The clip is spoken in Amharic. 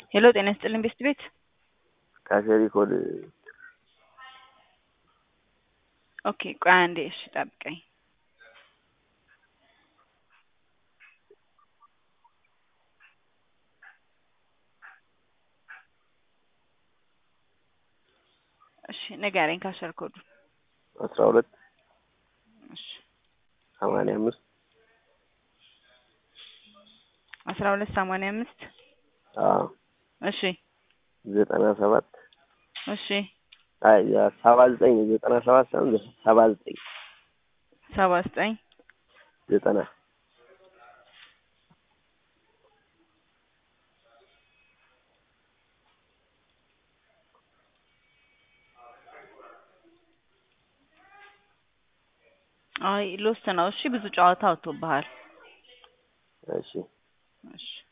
ሄሎ ጤና ይስጥልኝ ቤስት ቤት ካሸሪ ኮድ ኦኬ ቆይ አንዴ እሺ ጠብቀኝ እሺ ንገረኝ ካሸር ኮዱ 12 እሺ 85 1285 አዎ እሺ 97 እሺ አይ 79 97 ሳይሆን 79 79 90 አይ ሎስት ነው እሺ ብዙ ጨዋታ አውጥቶብሃል እሺ እሺ